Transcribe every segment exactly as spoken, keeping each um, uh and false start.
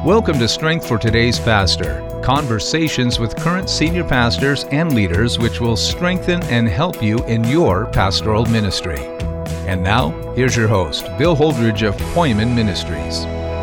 Welcome to Strength for Today's Pastor, conversations with current senior pastors and leaders which will strengthen and help you in your pastoral ministry. And now, here's your host, Bill Holdridge of Poimen Ministries.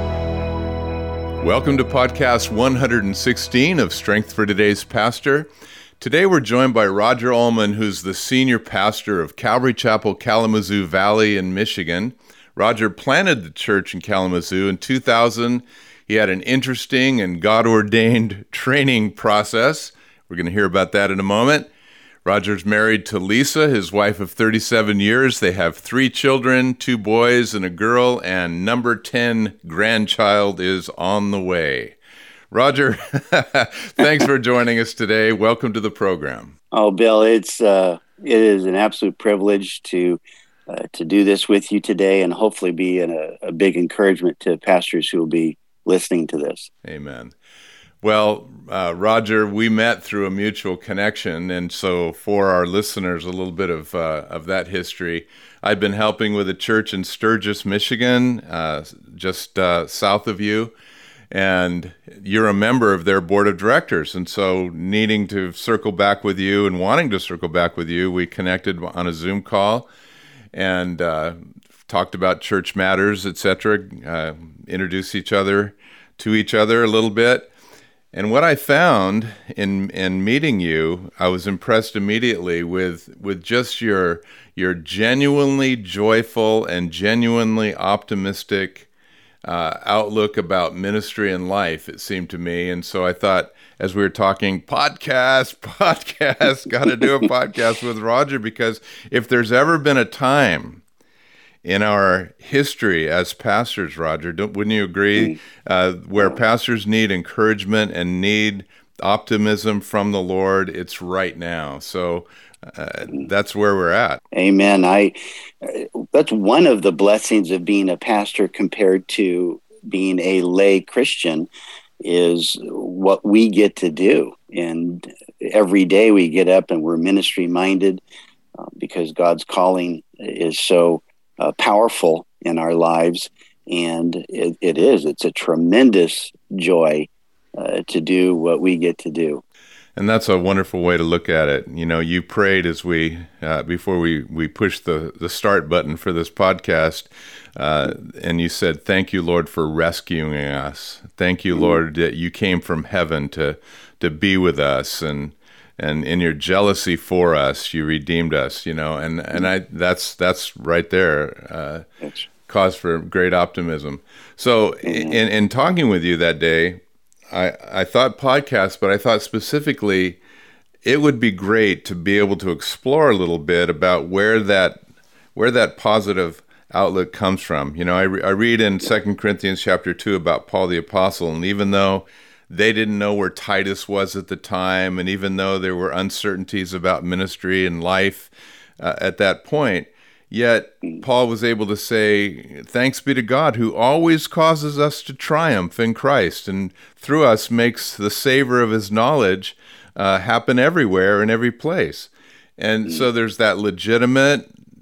Welcome to podcast one hundred sixteen of Strength for Today's Pastor. Today we're joined by Roger Ullman, who's the senior pastor of Calvary Chapel, Kalamazoo Valley in Michigan. Roger planted the church in Kalamazoo in two thousand. He had an interesting and God-ordained training process. We're going to hear about that in a moment. Roger's married to Lisa, his wife of thirty-seven years. They have three children, two boys and a girl, and number ten grandchild is on the way. Roger, thanks for joining us today. Welcome to the program. Oh, Bill, it's uh, it is an absolute privilege to uh, to do this with you today, and hopefully be an, a, a big encouragement to pastors who will be listening to this. Amen. Well, uh, Roger, we met through a mutual connection, and so for our listeners, a little bit of uh, of that history. I've been helping with a church in Sturgis, Michigan, uh, just uh, south of you, and you're a member of their board of directors, and so needing to circle back with you and wanting to circle back with you, we connected on a Zoom call and uh, talked about church matters, et cetera, uh, introduced each other to each other a little bit. And what I found in in meeting you, I was impressed immediately with with just your your genuinely joyful and genuinely optimistic uh, outlook about ministry and life, it seemed to me. And so I thought, as we were talking, podcast, podcast, got to do a podcast with Roger, because if there's ever been a time in our history as pastors, Roger, don't, wouldn't you agree, uh, where pastors need encouragement and need optimism from the Lord, it's right now. So uh, that's where we're at. Amen. I that's one of the blessings of being a pastor compared to being a lay Christian, is what we get to do. And every day we get up and we're ministry minded uh, because God's calling is so Uh, powerful in our lives, and it, it is. It's a tremendous joy uh, to do what we get to do. And that's a wonderful way to look at it. You know, you prayed as we, uh, before we, we pushed the, the start button for this podcast, uh, and you said, "Thank you, Lord, for rescuing us. Thank you, mm-hmm. Lord, that you came from heaven to to be with us, and And in your jealousy for us, you redeemed us," you know, and, and I that's that's right there, uh, cause for great optimism. So in, in talking with you that day, I, I thought podcast, but I thought specifically it would be great to be able to explore a little bit about where that where that positive outlook comes from. You know, I, re, I read in Second Corinthians chapter two about Paul the Apostle, and even though they didn't know where Titus was at the time, and even though there were uncertainties about ministry and life uh, at that point, yet Paul was able to say, "Thanks be to God who always causes us to triumph in Christ, and through us makes the savor of his knowledge uh, happen everywhere in every place." And so there's that legitimate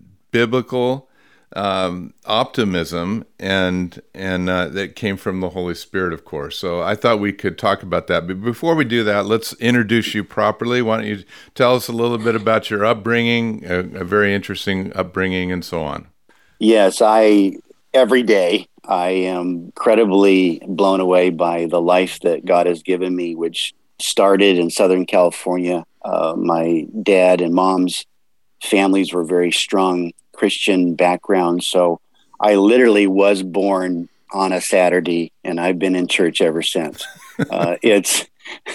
biblical Um, optimism, and and uh, that came from the Holy Spirit, of course. So I thought we could talk about that. But before we do that, let's introduce you properly. Why don't you tell us a little bit about your upbringing, a, a very interesting upbringing, and so on. Yes, I every day I am incredibly blown away by the life that God has given me, which started in Southern California. Uh, my dad and mom's families were very strong Christian background, so I literally was born on a Saturday, and I've been in church ever since. uh, it's,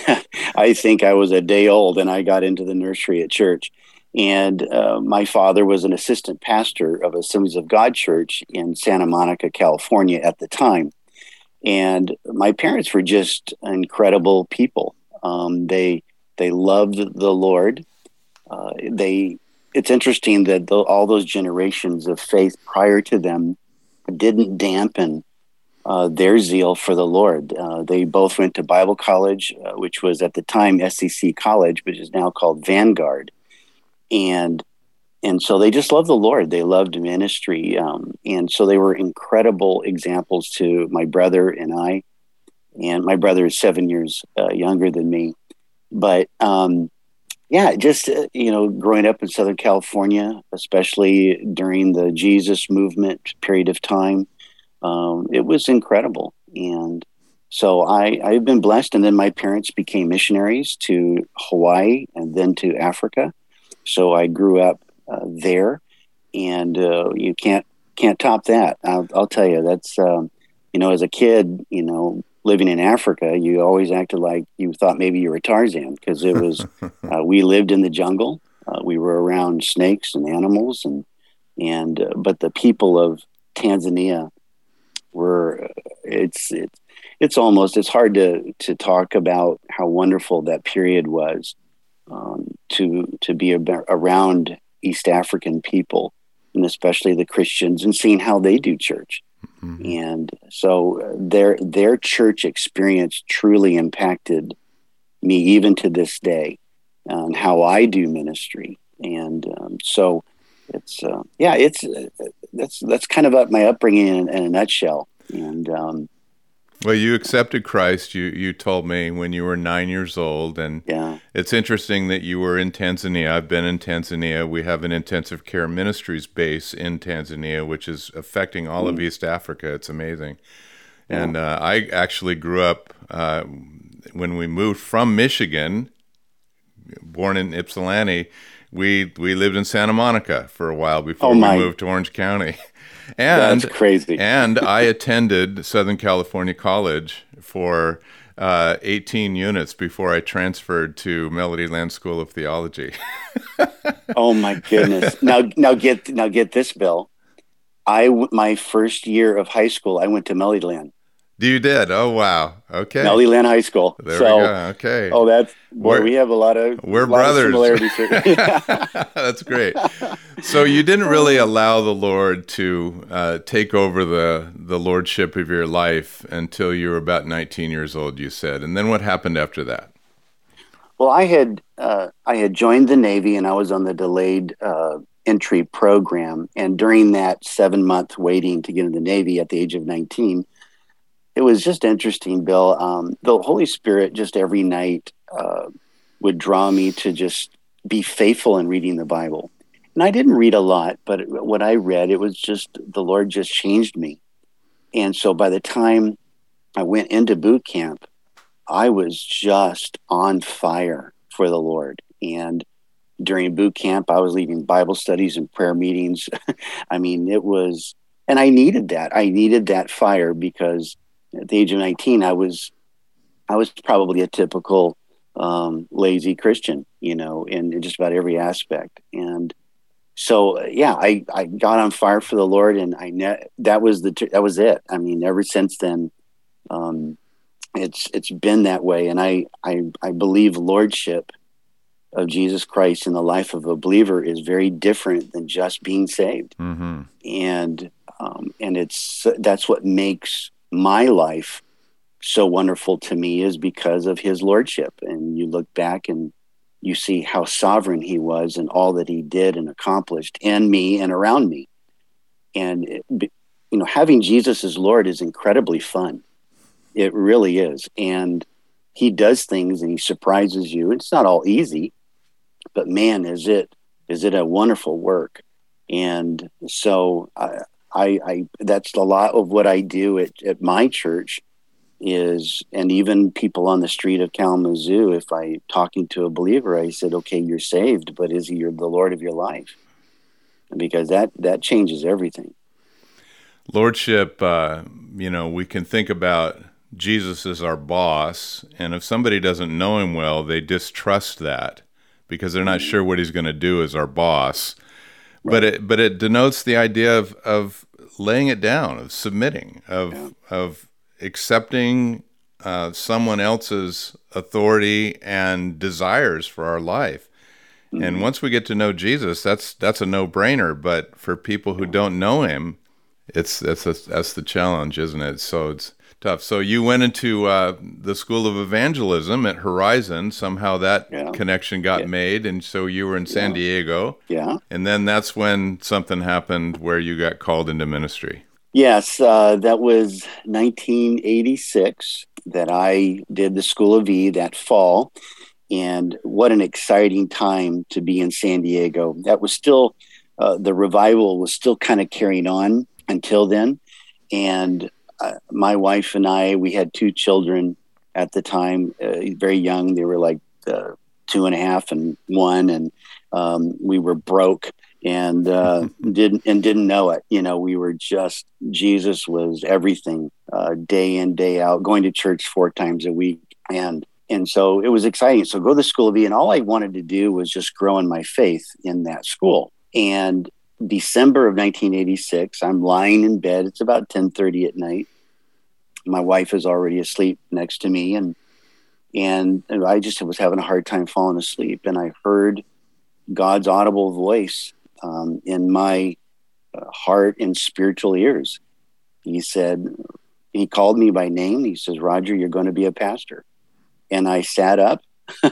I think I was a day old, and I got into the nursery at church. And uh, my father was an assistant pastor of Assemblies of God Church in Santa Monica, California at the time. And my parents were just incredible people. Um, they they loved the Lord. Uh, they It's interesting that the, all those generations of faith prior to them didn't dampen uh, their zeal for the Lord. Uh, they both went to Bible college, uh, which was at the time S C C College, which is now called Vanguard. And and so they just loved the Lord. They loved ministry. Um, and so they were incredible examples to my brother and I. and my brother is seven years uh, younger than me. But um, yeah, just uh, you know, growing up in Southern California, especially during the Jesus movement period of time, um, it was incredible. And so I, I've been blessed. And then my parents became missionaries to Hawaii and then to Africa. So I grew up uh, there, and uh, you can't can't top that. I'll, I'll tell you, that's um, you know, as a kid, you know, living in Africa, you always acted like you thought maybe you were Tarzan, because it was uh, we lived in the jungle. Uh, we were around snakes and animals, and and uh, but the people of Tanzania were uh, it's it's it's almost it's hard to to talk about how wonderful that period was. Um, to to be ab- around East African people, and especially the Christians, and seeing how they do church. Mm-hmm. And so uh, their their church experience truly impacted me even to this day on how I do ministry. And um, so it's uh, yeah, it's uh, that's that's kind of up my upbringing in, in a nutshell. And um, well, you accepted Christ, you you told me, when you were nine years old, and yeah. It's interesting that you were in Tanzania. I've been in Tanzania. We have an intensive care ministries base in Tanzania, which is affecting all mm. of East Africa. It's amazing. Yeah. And uh, I actually grew up, uh, when we moved from Michigan, born in Ypsilanti, we we lived in Santa Monica for a while before oh we moved to Orange County. And, That's crazy. And I attended Southern California College for uh, eighteen units before I transferred to Melodyland School of Theology. Oh my goodness! Now, now get now get this, Bill. I my first year of high school, I went to Melodyland. You did? Oh wow! Okay. Melodyland High School. There so, we go. Okay. Oh, that's boy. We're, we have a lot of we're lot brothers. Of similarities. That's great. So you didn't really allow the Lord to uh, take over the the lordship of your life until you were about nineteen years old, you said. And then what happened after that? Well, I had uh, I had joined the Navy, and I was on the delayed uh, entry program. And during that seven month waiting to get in the Navy at the age of nineteen. It was just interesting, Bill. Um, the Holy Spirit just every night uh, would draw me to just be faithful in reading the Bible. And I didn't read a lot, but what I read, it was just the Lord just changed me. And so by the time I went into boot camp, I was just on fire for the Lord. And during boot camp, I was leading Bible studies and prayer meetings. I mean, it was, and I needed that. I needed that fire because at the age of nineteen, I was, I was probably a typical um, lazy Christian, you know, in, in just about every aspect. And so, yeah, I, I got on fire for the Lord, and I ne- that was the that was it. I mean, ever since then, um, it's it's been that way. And I I I believe lordship of Jesus Christ in the life of a believer is very different than just being saved. Mm-hmm. And um, and it's that's what makes my life so wonderful to me, is because of his lordship. And you look back and you see how sovereign he was and all that he did and accomplished in me and around me. And, it, you know, having Jesus as Lord is incredibly fun. It really is. And he does things and he surprises you. It's not all easy, but man, is it, is it a wonderful work. And so I, I, I that's a lot of what I do at, at my church is, and even people on the street of Kalamazoo, if I talking to a believer, I said, okay, you're saved, but is he your, the Lord of your life? Because that, that changes everything. Lordship, uh, you know, we can think about Jesus as our boss, and if somebody doesn't know him well, they distrust that because they're not mm-hmm. sure what he's going to do as our boss. Right. But it but it denotes the idea of, of laying it down, of submitting, of yeah. of accepting uh, someone else's authority and desires for our life. Mm-hmm. And once we get to know Jesus, that's that's a no-brainer. But for people who don't know him, it's that's a, that's the challenge, isn't it? So it's tough. So you went into uh, the School of Evangelism at Horizon. Somehow that yeah. connection got yeah. made, and so you were in San yeah. Diego. Yeah. And then that's when something happened where you got called into ministry. Yes, uh, that was nineteen eighty-six that I did the School of E that fall. And what an exciting time to be in San Diego. That was still, uh, the revival was still kind of carrying on until then. And uh, my wife and I, we had two children at the time, uh, very young. They were like uh, two and a half and one. And um, we were broke and uh, didn't and didn't know it. You know, we were just, Jesus was everything, uh, day in, day out, going to church four times a week. And And so it was exciting. So go to the School of E, and all I wanted to do was just grow in my faith in that school. And December of nineteen eighty-six, I'm lying in bed. It's about ten thirty at night. My wife is already asleep next to me, and and I just was having a hard time falling asleep. And I heard God's audible voice um, in my uh, heart and spiritual ears. He said, he called me by name. He says, "Roger, you're going to be a pastor." And I sat up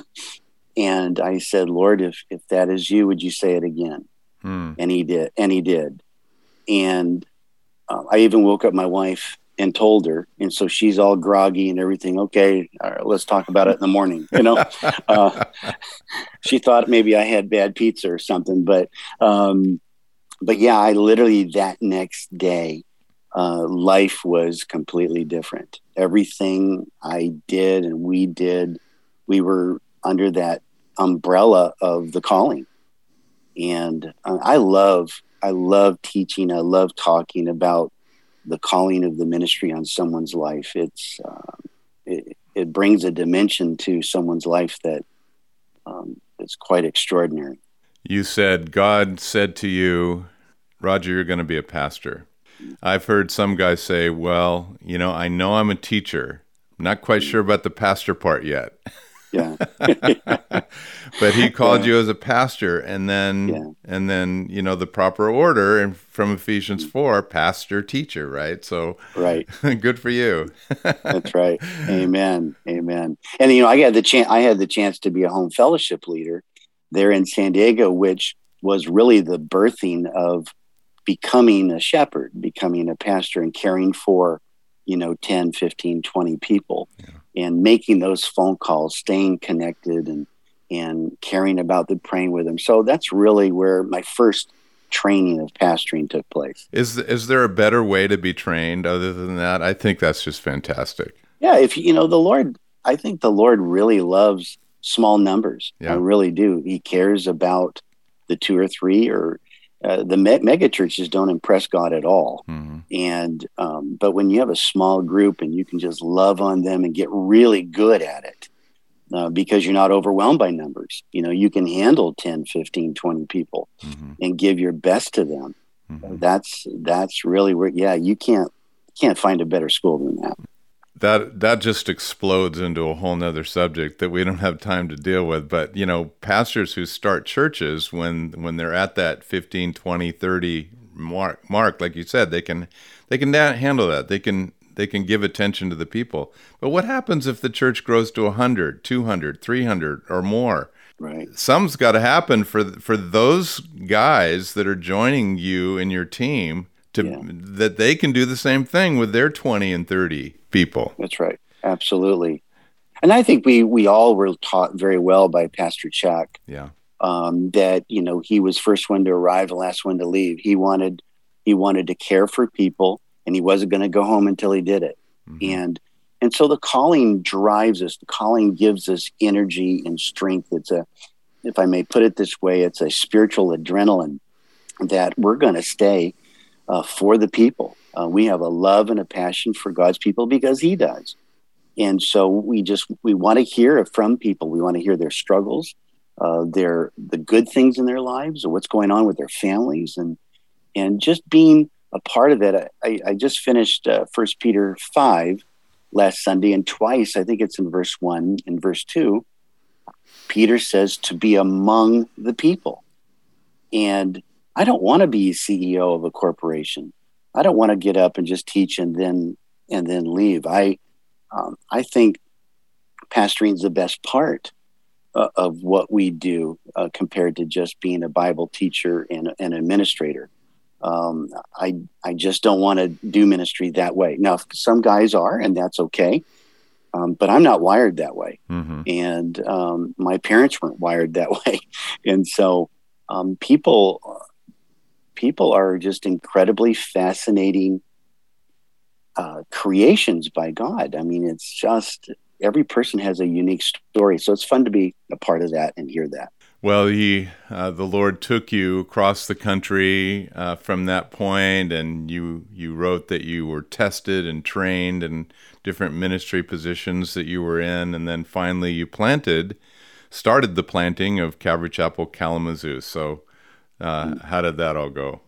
and I said, "Lord, if, if that is you, would you say it again?" Hmm. And he did. And he did. And uh, I even woke up my wife and told her. And so she's all groggy and everything. Okay, all right, let's talk about it in the morning. You know, uh, she thought maybe I had bad pizza or something. But, um, but yeah, I literally that next day, Uh, life was completely different. Everything I did and we did, we were under that umbrella of the calling. And uh, I love, I love teaching. I love talking about the calling of the ministry on someone's life. It's, uh, it, it brings a dimension to someone's life that um, is quite extraordinary. You said, God said to you, "Roger, you're going to be a pastor." I've heard some guys say, well, you know, I know I'm a teacher. I'm not quite sure about the pastor part yet. Yeah. But he called yeah. you as a pastor, and then, yeah. and then, you know, the proper order and from Ephesians four, pastor, teacher, right? So right. Good for you. That's right. Amen. Amen. And, you know, I had the chance, I had the chance to be a home fellowship leader there in San Diego, which was really the birthing of becoming a shepherd, becoming a pastor, and caring for, you know, ten, fifteen, twenty people, yeah. and making those phone calls, staying connected and, and caring about them, praying with them. So that's really where my first training of pastoring took place. Is, is there a better way to be trained other than that? I think that's just fantastic. Yeah. If you know, the Lord, I think the Lord really loves small numbers. Yeah. I really do. He cares about the two or three or Uh, the me- mega churches don't impress God at all. Mm-hmm. And, um, but when you have a small group and you can just love on them and get really good at it, uh, because you're not overwhelmed by numbers, you know, you can handle ten, fifteen, twenty people mm-hmm. and give your best to them. Mm-hmm. Uh, that's, that's really where, yeah, you can't, can't find a better school than that. That that just explodes into a whole nother subject that we don't have time to deal with. But, you know, pastors who start churches, when when they're at that fifteen, twenty, thirty mark, mark like you said, they can they can handle that. They can they can give attention to the people. But what happens if the church grows to one hundred, two hundred, three hundred or more? Right. Something's got to happen for for those guys that are joining you and your team to yeah. that they can do the same thing with their twenty and thirty people. That's right. Absolutely. And I think we we all were taught very well by Pastor Chuck. Yeah. Um, that, you know, he was first one to arrive and last one to leave. He wanted he wanted to care for people, and he wasn't going to go home until he did it. Mm-hmm. And and so the calling drives us. The calling gives us energy and strength. It's a, if I may put it this way, it's a spiritual adrenaline that we're going to stay uh, for the people. Uh, we have a love and a passion for God's people because he does. And so we just, we want to hear from people. We want to hear their struggles, uh, their, the good things in their lives, or what's going on with their families, and, and just being a part of it. I, I just finished uh, First Peter five last Sunday, and twice, I think it's in verse one and verse two, Peter says to be among the people. And I don't want to be C E O of a corporation. I don't want to get up and just teach and then and then leave. I um, I think pastoring is the best part uh, of what we do uh, compared to just being a Bible teacher and an administrator. Um, I I just don't want to do ministry that way. Now, some guys are, and that's okay. Um, but I'm not wired that way, mm-hmm. and um, my parents weren't wired that way, and so um, people people are just incredibly fascinating uh, creations by God. I mean, it's just every person has a unique story, so it's fun to be a part of that and hear that. Well, he, uh, the Lord took you across the country uh, from that point, and you you wrote that you were tested and trained in different ministry positions that you were in, and then finally you planted, started the planting of Calvary Chapel Kalamazoo. So uh, how did that all go?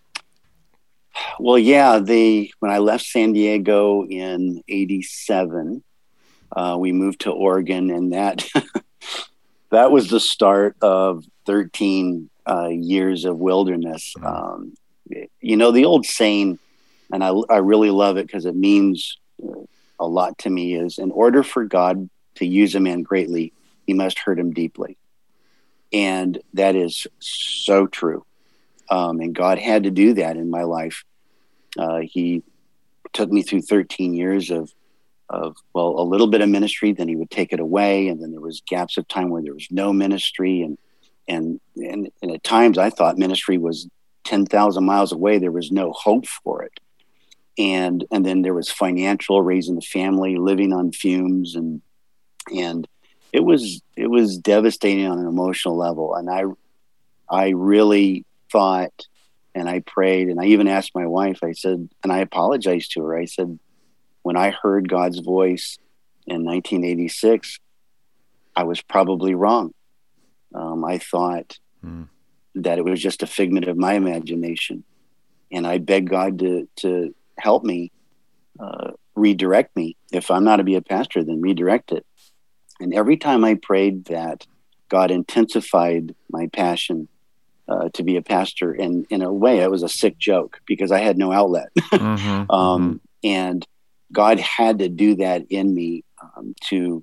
Well, yeah, the when I left San Diego in eighty-seven, uh, we moved to Oregon, and that... That was the start of thirteen uh, years of wilderness. Um, you know, the old saying, and I, I really love it because it means a lot to me, is in order for God to use a man greatly, he must hurt him deeply. And that is so true. Um, and God had to do that in my life. Uh, he took me through thirteen years of of, well, a little bit of ministry, then he would take it away. And then there was gaps of time where there was no ministry. And, and, and, and at times I thought ministry was ten thousand miles away. There was no hope for it. And, and then there was financial, raising the family, living on fumes. And, and it was, it was devastating on an emotional level. And I, I really thought, and I prayed, and I even asked my wife, I said, and I apologized to her. I said, when I heard God's voice in nineteen eighty-six, I was probably wrong. Um, I thought mm. that it was just a figment of my imagination. And I begged God to, to help me, uh, redirect me. If I'm not to be a pastor, then redirect it. And every time I prayed that, God intensified my passion uh, to be a pastor. And in a way, it was a sick joke because I had no outlet. mm-hmm, um, mm-hmm. And God had to do that in me um, to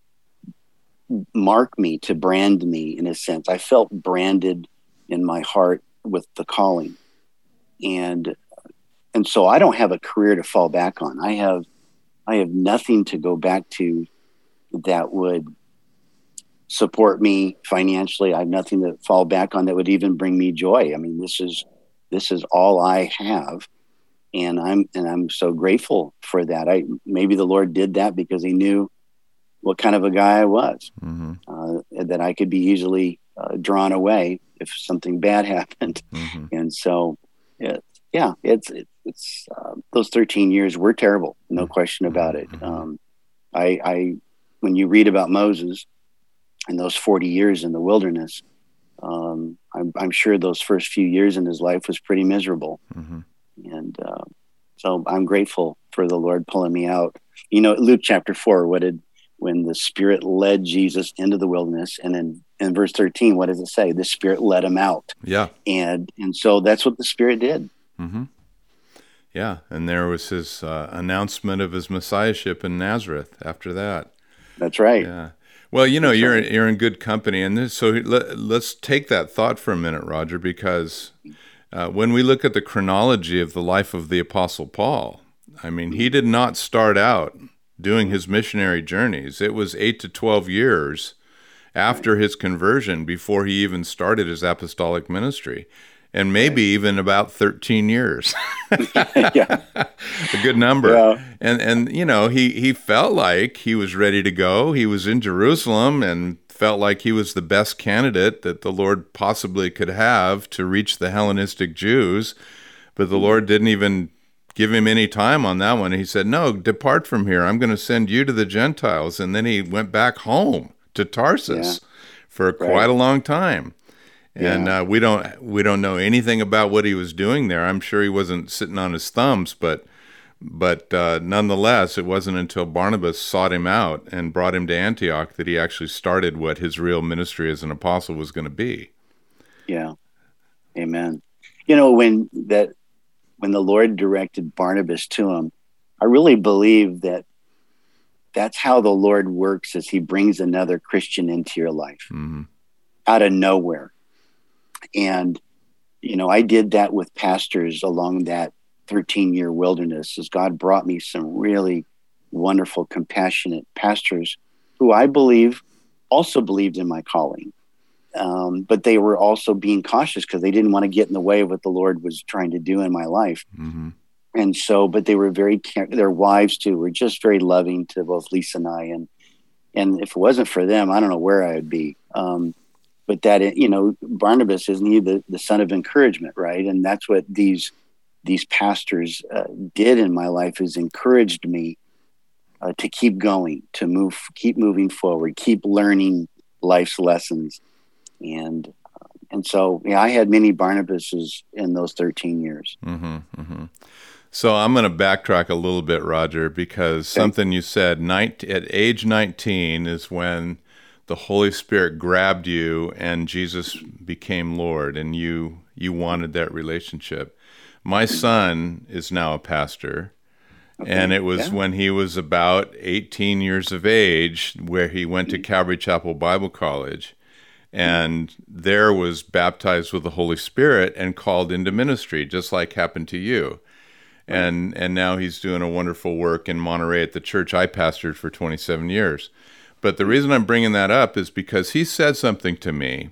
mark me, to brand me in a sense. I felt branded in my heart with the calling. And and so I don't have a career to fall back on. I have I have nothing to go back to that would support me financially. I have nothing to fall back on that would even bring me joy. I mean, this is this is all I have. And I'm and I'm so grateful for that. I maybe the Lord did that because he knew what kind of a guy I was, mm-hmm. uh, that I could be easily uh, drawn away if something bad happened. Mm-hmm. And so, it, yeah, it's it, it's uh, those thirteen years were terrible, no mm-hmm. question about it. Mm-hmm. Um, I, I when you read about Moses and those forty years in the wilderness, um, I'm, I'm sure those first few years in his life was pretty miserable. Mm-hmm. And uh, so I'm grateful for the Lord pulling me out. You know, Luke chapter four, what did, when the Spirit led Jesus into the wilderness, and then in verse thirteen, what does it say? The Spirit led him out. Yeah. And and so that's what the Spirit did. Mm-hmm. Yeah. And there was his uh, announcement of his messiahship in Nazareth after that. That's right. Yeah. Well, you know, that's you're right. you're in good company. And this, so let, let's take that thought for a minute, Roger, because Uh, when we look at the chronology of the life of the Apostle Paul, I mean, he did not start out doing his missionary journeys. It was eight to twelve years after his conversion before he even started his apostolic ministry, and maybe even about thirteen years. Yeah. A good number. Yeah. And, and you know, he, he felt like he was ready to go. He was in Jerusalem and felt like he was the best candidate that the Lord possibly could have to reach the Hellenistic Jews, but the Lord didn't even give him any time on that one. He said, no, depart from here. I'm going to send you to the Gentiles. And then he went back home to Tarsus yeah. for right. quite a long time. And yeah. uh, we don't we don't know anything about what he was doing there. I'm sure he wasn't sitting on his thumbs, but But uh, nonetheless, it wasn't until Barnabas sought him out and brought him to Antioch that he actually started what his real ministry as an apostle was going to be. Yeah, amen. You know, when that when the Lord directed Barnabas to him, I really believe that that's how the Lord works, as he brings another Christian into your life mm-hmm. out of nowhere. And you know, I did that with pastors along that thirteen year wilderness, as God brought me some really wonderful, compassionate pastors who I believe also believed in my calling. Um, but they were also being cautious because they didn't want to get in the way of what the Lord was trying to do in my life. Mm-hmm. And so, but they were very, their wives too, were just very loving to both Lisa and I. And, and if it wasn't for them, I don't know where I would be. Um, but that, you know, Barnabas, isn't he the, the son of encouragement, right? And that's what these, these pastors uh, did in my life, is encouraged me uh, to keep going, to move, keep moving forward, keep learning life's lessons. And, uh, and so, yeah, I had many Barnabases in those thirteen years. Mm-hmm, mm-hmm. So I'm going to backtrack a little bit, Roger, because okay. something you said, night, at age nineteen is when the Holy Spirit grabbed you and Jesus became Lord, and you, you wanted that relationship. My son is now a pastor. Okay. And it was yeah. when he was about eighteen years of age, where he went to Calvary Chapel Bible College, and there was baptized with the Holy Spirit and called into ministry, just like happened to you. Right. And and now he's doing a wonderful work in Monterey at the church I pastored for twenty-seven years. But the reason I'm bringing that up is because he said something to me.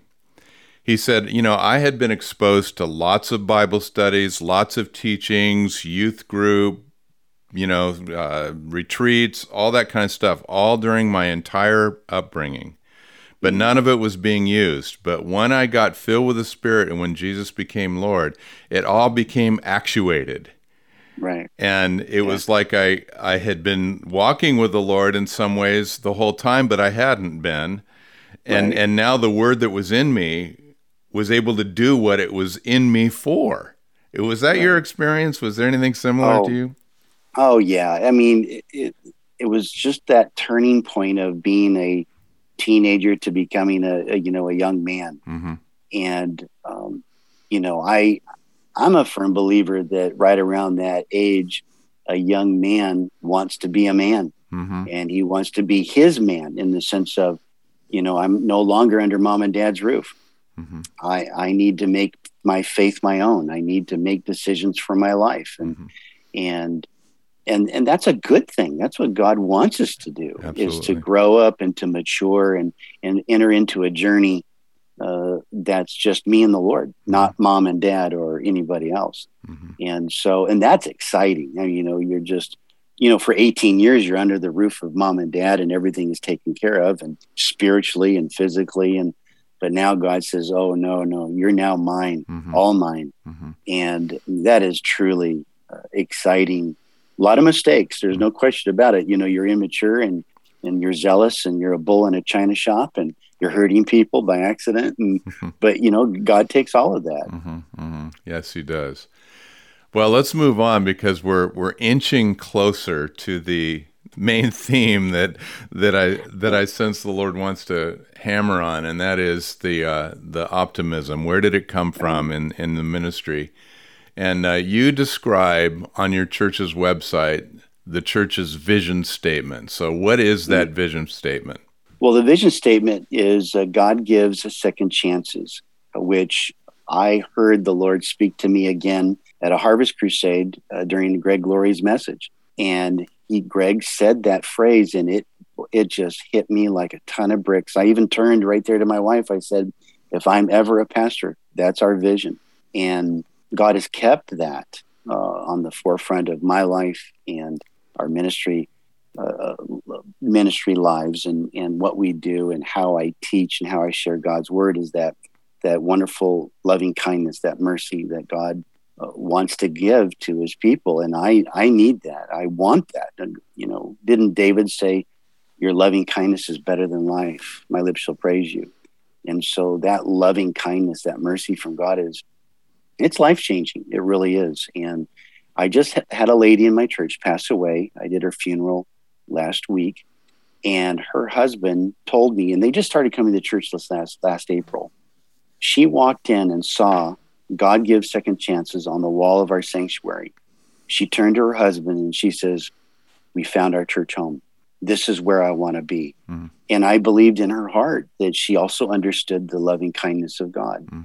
He said, you know, I had been exposed to lots of Bible studies, lots of teachings, youth group, you know, uh, retreats, all that kind of stuff, all during my entire upbringing. But none of it was being used. But when I got filled with the Spirit and when Jesus became Lord, it all became actuated. Right. And it yeah. was like I, I had been walking with the Lord in some ways the whole time, but I hadn't been. And right. and now the word that was in me was able to do what it was in me for. It, was that right. your experience? Was there anything similar oh. to you? Oh, yeah. I mean, it, it, it was just that turning point of being a teenager to becoming a, a you know, a young man. Mm-hmm. And, um, you know, I, I'm a firm believer that right around that age, a young man wants to be a man, mm-hmm. and he wants to be his man, in the sense of, you know, I'm no longer under mom and dad's roof. Mm-hmm. I, I need to make my faith my own. I need to make decisions for my life. And, mm-hmm. and, and, and that's a good thing. That's what God wants us to do. Absolutely. Is to grow up and to mature and, and enter into a journey uh, that's just me and the Lord, mm-hmm. not mom and dad or anybody else. Mm-hmm. And so, and that's exciting. I mean, you know, you're just, you know, for eighteen years, you're under the roof of mom and dad and everything is taken care of, and spiritually and physically. And, but now God says, oh, no, no, you're now mine, mm-hmm. all mine. Mm-hmm. And that is truly uh, exciting. A lot of mistakes. There's no question about it. You know, you're immature and, and you're zealous and you're a bull in a china shop and you're hurting people by accident. And, mm-hmm. but you know, God takes all of that. Mm-hmm. Mm-hmm. Yes, he does. Well, let's move on, because we're, we're inching closer to the main theme that, that I, that I sense the Lord wants to hammer on. And that is the, uh, the optimism. Where did it come from in, in the ministry? And uh, you describe on your church's website the church's vision statement. So what is that mm-hmm. vision statement? Well, the vision statement is uh, God gives second chances, which I heard the Lord speak to me again at a Harvest Crusade uh, during Greg Laurie's message. And he, Greg said that phrase, and it it just hit me like a ton of bricks. I even turned right there to my wife. I said, if I'm ever a pastor, that's our vision. And God has kept that uh, on the forefront of my life and our ministry, uh, ministry lives, and, and what we do and how I teach and how I share God's word, is that that wonderful loving kindness, that mercy that God uh, wants to give to his people. And I, I need that. I want that. And, you know, didn't David say, your loving kindness is better than life. My lips shall praise you. And so that loving kindness, that mercy from God is, it's life-changing. It really is. And I just had a lady in my church pass away. I did her funeral last week, and her husband told me, and they just started coming to church this last, last April. She walked in and saw God gives second chances on the wall of our sanctuary. She turned to her husband and she says, we found our church home. This is where I want to be. Mm-hmm. And I believed in her heart that she also understood the loving kindness of God. Mm-hmm.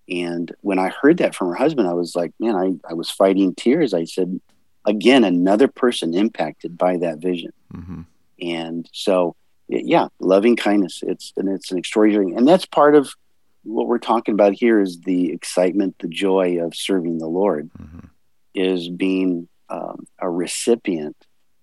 And when I heard that from her husband, I was like, man, I, I was fighting tears. I said, again, another person impacted by that vision. Mm-hmm. And so, yeah, loving kindness, it's, and it's an extraordinary, and that's part of what we're talking about here is the excitement, the joy of serving the Lord, mm-hmm. is being um, a recipient,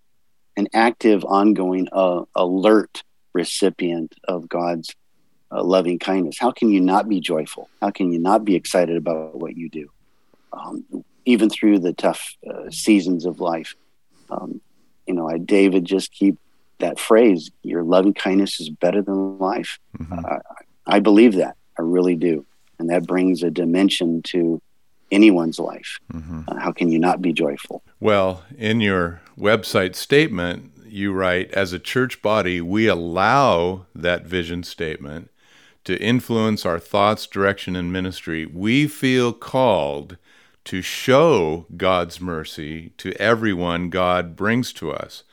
an active, ongoing, uh, alert recipient of God's uh, loving kindness. How can you not be joyful? How can you not be excited about what you do? Um, even through the tough uh, seasons of life. Um, you know, I, David, just keep that phrase, your loving kindness is better than life. Mm-hmm. Uh, I believe that. I really do. And that brings a dimension to anyone's life. Mm-hmm. Uh, how can you not be joyful? Well, in your website statement, you write, as a church body, we allow that vision statement to influence our thoughts, direction, and ministry. We feel called to show God's mercy to everyone God brings to us.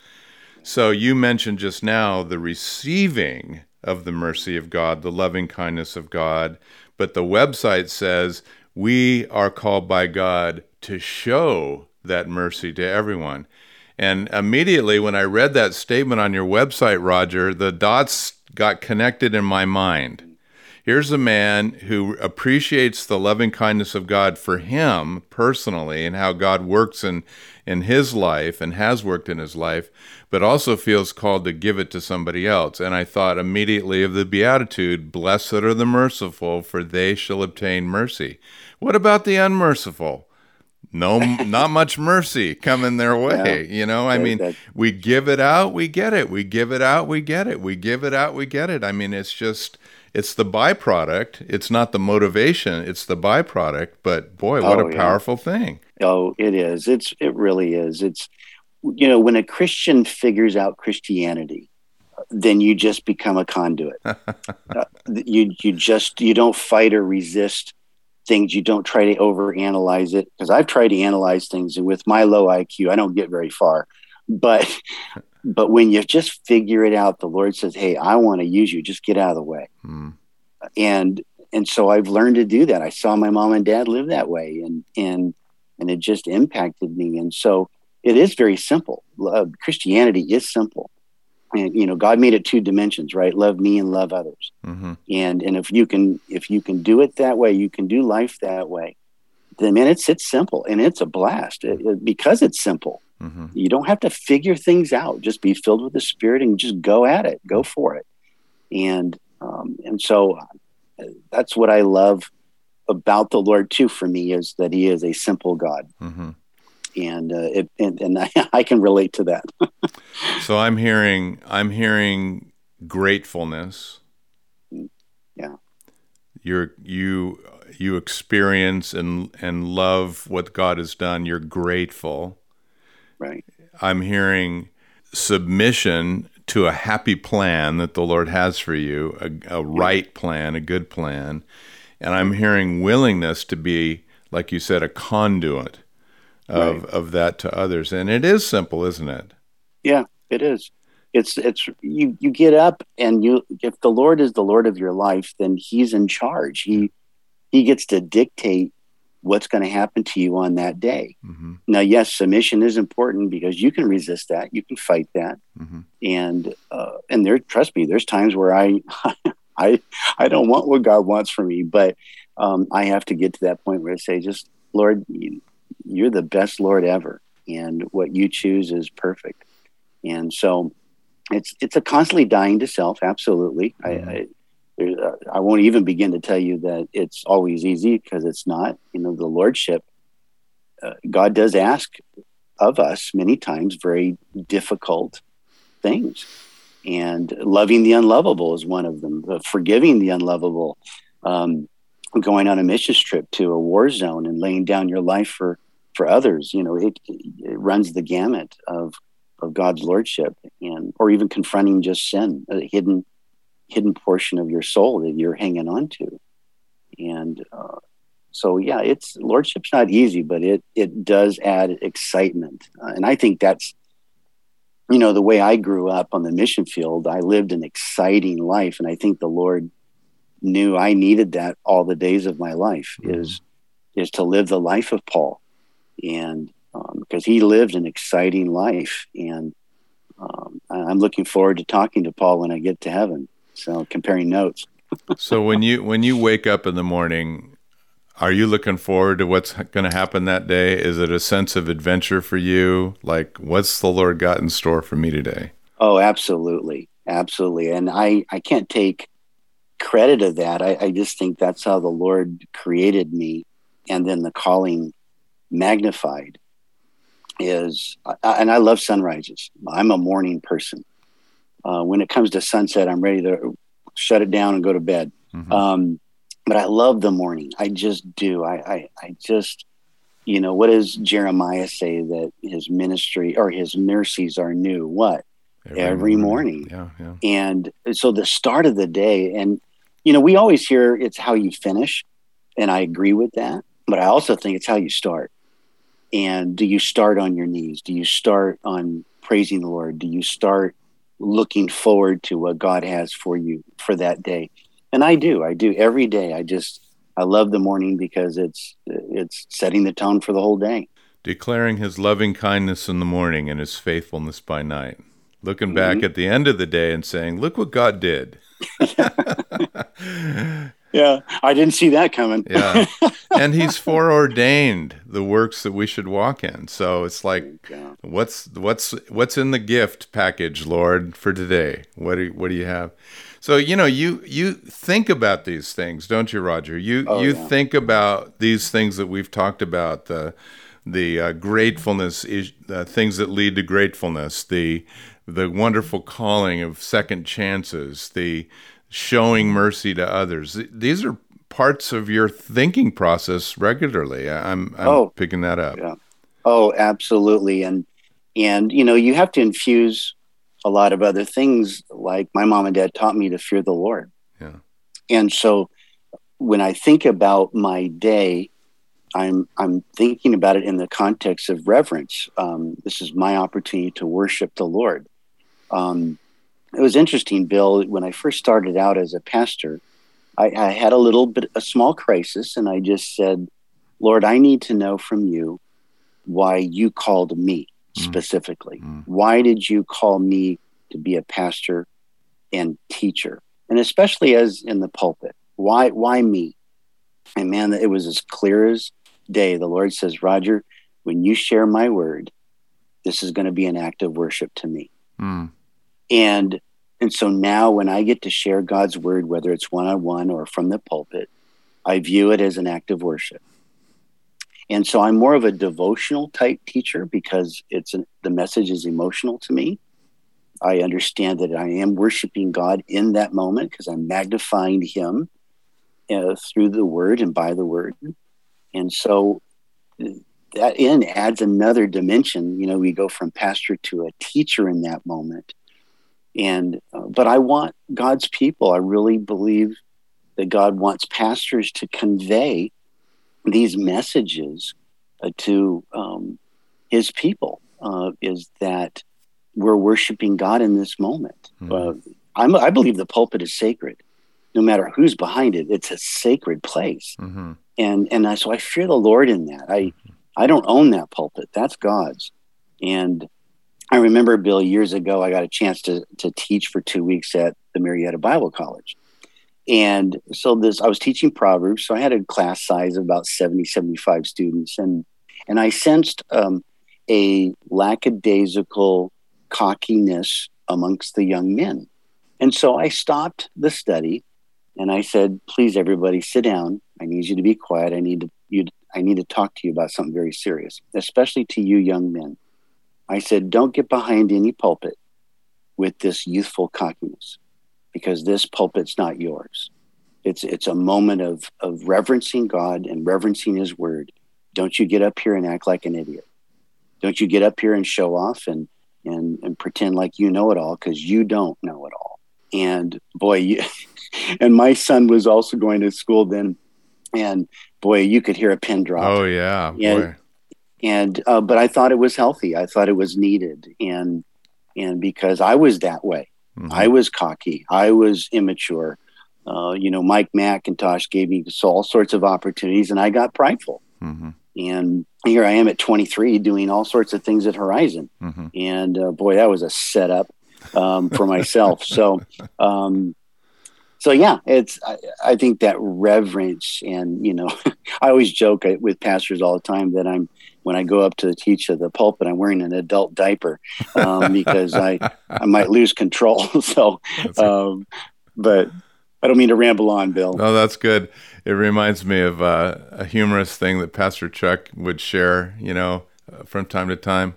So you mentioned just now the receiving of the mercy of God, the loving kindness of God, but the website says we are called by God to show that mercy to everyone. And immediately when I read that statement on your website, Roger, the dots got connected in my mind. Here's a man who appreciates the loving kindness of God for him personally and how God works in, in his life and has worked in his life, but also feels called to give it to somebody else. And I thought immediately of the Beatitude, blessed are the merciful, for they shall obtain mercy. What about the unmerciful? No, not much mercy coming their way. Yeah. You know, I mean, that, we give it out, we get it. We give it out, we get it. We give it out, we get it. I mean, it's just, it's the byproduct. It's not the motivation. It's the byproduct. But boy, what oh, a powerful yeah. thing. Oh, it is. It's, it really is. It's, you know, when a Christian figures out Christianity, then you just become a conduit. uh, you, you just, you don't fight or resist things. You don't try to overanalyze it, because I've tried to analyze things, and with my low I Q, I don't get very far. But but when you just figure it out, the Lord says, "Hey, I want to use you. Just get out of the way." Hmm. And and so I've learned to do that. I saw my mom and dad live that way, and and and it just impacted me. And so it is very simple. Uh, Christianity is simple. And, you know, God made it two dimensions, right? Love me and love others. Mm-hmm. And, and if you can, if you can do it that way, you can do life that way, then man, it's, it's simple and it's a blast it, it, because it's simple. Mm-hmm. You don't have to figure things out. Just be filled with the Spirit and just go at it, go for it. And, um, and so uh, that's what I love about the Lord too, for me, is that he is a simple God. Mm-hmm. And, uh, it, and and I, I can relate to that. So I'm hearing I'm hearing gratefulness. Yeah. You're you you experience and and love what God has done. You're grateful. Right. I'm hearing submission to a happy plan that the Lord has for you, a, a right plan, a good plan. And I'm hearing willingness to be, like you said, a conduit of right. of that to others. And it is simple, isn't it? Yeah, it is. It's it's you you get up, and you, if the Lord is the Lord of your life, then he's in charge. He he gets to dictate what's going to happen to you on that day. Mm-hmm. Now, yes, submission is important, because you can resist that, you can fight that. Mm-hmm. And uh, and there, trust me, there's times where I I I don't want what God wants for me, but um, I have to get to that point where I say, just Lord, you, you're the best Lord ever, and what you choose is perfect. And so it's it's a constantly dying to self. Absolutely. Mm-hmm. I, I, there, uh, I won't even begin to tell you that it's always easy, because it's not. You know, the Lordship, uh, God does ask of us many times very difficult things. And loving the unlovable is one of them. Uh, forgiving the unlovable, um, going on a missions trip to a war zone and laying down your life for for others, you know, it, it runs the gamut of, of God's Lordship, and, or even confronting just sin, a hidden, hidden portion of your soul that you're hanging on to. And, uh, so yeah, it's Lordship's not easy, but it, it does add excitement. Uh, and I think that's, you know, the way I grew up on the mission field, I lived an exciting life. And I think the Lord knew I needed that all the days of my life, Mm-hmm. is is to live the life of Paul. And um, because he lived an exciting life. And um, I'm looking forward to talking to Paul when I get to heaven. So comparing notes. So when you when you wake up in the morning, are you looking forward to what's going to happen that day? Is it a sense of adventure for you? Like, what's the Lord got in store for me today? Oh, absolutely. Absolutely. And I, I can't take credit of that. I, I just think that's how the Lord created me. And then the calling magnified is, and I love sunrises. I'm a morning person. Uh, when it comes to sunset, I'm ready to shut it down and go to bed. Mm-hmm. Um, but I love the morning. I just do. I, I, I just, you know, what does Jeremiah say that his ministry or his mercies are new? What? Every, Every morning. morning. Yeah, yeah. And so the start of the day, and, you know, we always hear it's how you finish. And I agree with that. But I also think it's how you start. And do you start on your knees? Do you start on praising the Lord? Do you start looking forward to what God has for you for that day? And I do. I do every day. I just, I love the morning because it's it's setting the tone for the whole day. Declaring his loving kindness in the morning and his faithfulness by night. Looking back mm-hmm. at the end of the day and saying, look what God did. Yeah, I didn't see that coming. Yeah, and he's foreordained the works that we should walk in. So it's like, what's what's what's in the gift package, Lord, for today? What do what do you have? So you know, you you think about these things, don't you, Roger? You oh, you yeah. think about these things that we've talked about, the the uh, gratefulness, is, uh, things that lead to gratefulness, the the wonderful calling of second chances, the showing mercy to others. These are parts of your thinking process regularly. I'm, I'm oh, picking that up. Yeah. Oh, absolutely. And, and, you know, you have to infuse a lot of other things. Like my mom and dad taught me to fear the Lord. Yeah. And so when I think about my day, I'm, I'm thinking about it in the context of reverence. Um, this is my opportunity to worship the Lord. Um, It was interesting, Bill, when I first started out as a pastor, I, I had a little bit, a small crisis, and I just said, Lord, I need to know from you why you called me mm. specifically. Mm. Why did you call me to be a pastor and teacher? And especially as in the pulpit, why, why me? And man, it was as clear as day. The Lord says, Roger, when you share my word, this is going to be an act of worship to me. Mm. And and so now when I get to share God's word, whether it's one-on-one or from the pulpit, I view it as an act of worship. And so I'm more of a devotional type teacher because it's an, the message is emotional to me. I understand that I am worshiping God in that moment because I'm magnifying him uh, through the word and by the word. And so that in adds another dimension. You know, we go from pastor to a teacher in that moment. And, uh, but I want God's people. I really believe that God wants pastors to convey these messages uh, to um, his people, uh, is that we're worshiping God in this moment. Mm-hmm. Uh, I'm, I believe the pulpit is sacred. No matter who's behind it, it's a sacred place. Mm-hmm. And and I, so I fear the Lord in that. I, mm-hmm. I don't own that pulpit. That's God's. And I remember, Bill, years ago, I got a chance to to teach for two weeks at the Marietta Bible College. And so this, I was teaching Proverbs. So I had a class size of about seventy, seventy-five students. And, and I sensed um, a lackadaisical cockiness amongst the young men. And so I stopped the study and I said, please, everybody, sit down. I need you to be quiet. I need to, you, I need to talk to you about something very serious, especially to you young men. I said, don't get behind any pulpit with this youthful cockiness, because this pulpit's not yours. It's it's a moment of, of reverencing God and reverencing his word. Don't you get up here and act like an idiot. Don't you get up here and show off and and, and pretend like you know it all, because you don't know it all. And boy, you, and my son was also going to school then, and boy, you could hear a pin drop. Oh yeah, boy. And, And, uh, but I thought it was healthy. I thought it was needed. And, and because I was that way, mm-hmm. I was cocky, I was immature. Uh, you know, Mike McIntosh gave me all sorts of opportunities, and I got prideful. Mm-hmm. And here I am at twenty-three doing all sorts of things at Horizon. Mm-hmm. And uh, boy, that was a setup um, for myself. So, um, so yeah, it's, I, I think that reverence and, you know, I always joke with pastors all the time that I'm, when I go up to teach at the pulpit, I'm wearing an adult diaper um, because I, I might lose control. so, um, but I don't mean to ramble on, Bill. No, that's good. It reminds me of uh, a humorous thing that Pastor Chuck would share, you know, uh, from time to time.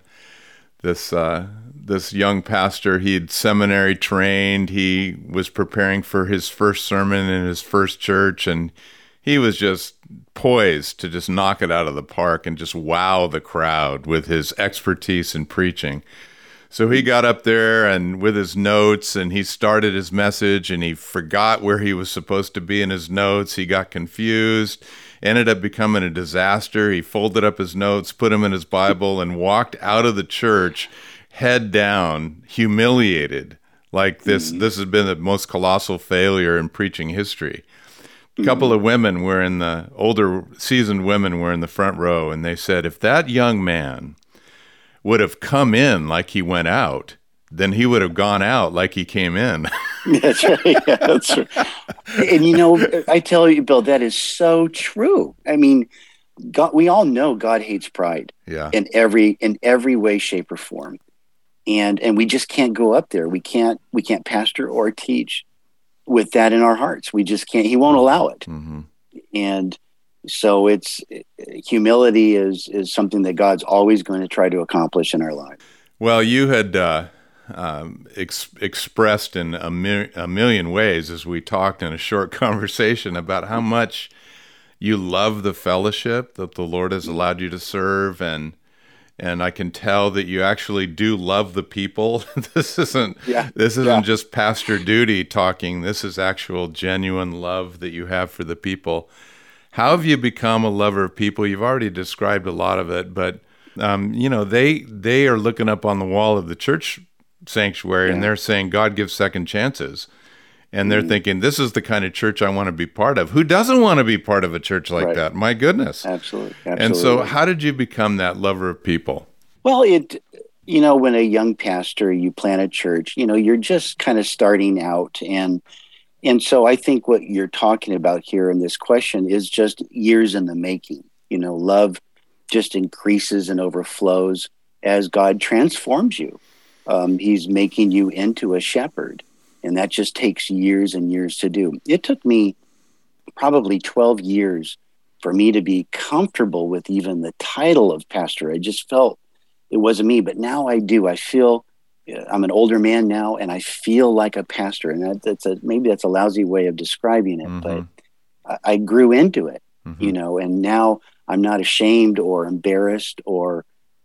This uh, this young pastor, he'd seminary trained. He was preparing for his first sermon in his first church, and he was just poised to just knock it out of the park and just wow the crowd with his expertise in preaching. So he got up there and with his notes, and he started his message, and he forgot where he was supposed to be in his notes. He got confused, ended up becoming a disaster. He folded up his notes, put them in his Bible, and walked out of the church head down, humiliated, like this, mm-hmm. this has been the most colossal failure in preaching history. A couple mm-hmm. of women were in the, older seasoned women were in the front row, and they said, if that young man would have come in like he went out, then he would have gone out like he came in. That's right. Yeah, that's right. And you know, I tell you, Bill, that is so true. I mean, God, we all know God hates pride. Yeah. In every in every way, shape, or form, and and we just can't go up there. We can't we can't pastor or teach with that in our hearts. We just can't. He won't allow it. Mm-hmm. And so it's humility is is something that God's always going to try to accomplish in our lives. Well, you had uh, um, ex- expressed in a, mi- a million ways as we talked in a short conversation about how much you love the fellowship that the Lord has allowed you to serve, and and I can tell that you actually do love the people. This isn't yeah. this isn't yeah. just pastor duty talking. This is actual genuine love that you have for the people. How have you become a lover of people? You've already described a lot of it, but um, you know, they they are looking up on the wall of the church sanctuary yeah. and they're saying God gives second chances. And they're mm-hmm. thinking, this is the kind of church I want to be part of. Who doesn't want to be part of a church like right. that? My goodness. Absolutely. Absolutely. And so how did you become that lover of people? Well, it, you know, when a young pastor, you plant a church, you know, you're just kind of starting out. And And so I think what you're talking about here in this question is just years in the making. You know, love just increases and overflows as God transforms you. Um, he's making you into a shepherd, and that just takes years and years to do. It took me probably twelve years for me to be comfortable with even the title of pastor. I just felt it wasn't me, but now I do. I feel I'm an older man now, and I feel like a pastor, and that, that's a maybe that's a lousy way of describing it, mm-hmm. but I, I grew into it, mm-hmm. you know, and now I'm not ashamed or embarrassed or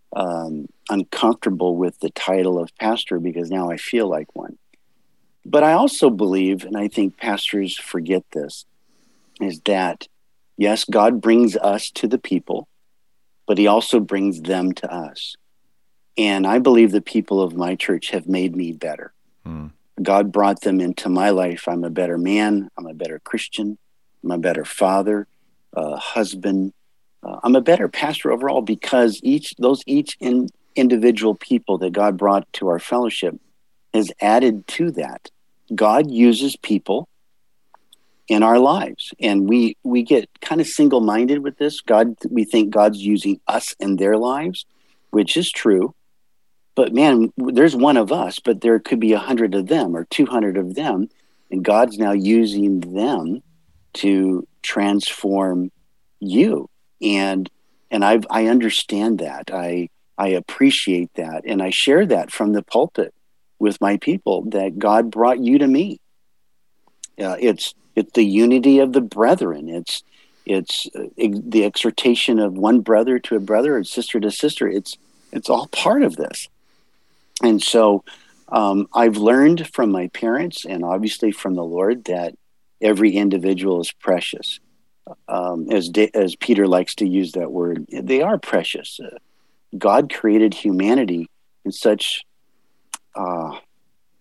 um, uncomfortable with the title of pastor because now I feel like one. But I also believe, and I think pastors forget this, is that yes, God brings us to the people, but He also brings them to us. And I believe the people of my church have made me better. Hmm. God brought them into my life. I'm a better man. I'm a better Christian. I'm a better father, uh, husband. Uh, I'm a better pastor overall because each those each in, individual people that God brought to our fellowship has added to that. God uses people in our lives, and we we get kind of single-minded with this. God, we think God's using us in their lives, which is true. But man, there's one of us, but there could be a hundred of them or two hundred of them. And God's now using them to transform you. And, and I've, I understand that. I, I appreciate that. And I share that from the pulpit with my people that God brought you to me. Uh, it's, it's the unity of the brethren. It's, it's uh, ex- the exhortation of one brother to a brother and sister to sister. It's, it's all part of this. And so um, I've learned from my parents and obviously from the Lord that every individual is precious. Um, as De- as Peter likes to use that word, they are precious. Uh, God created humanity in such uh,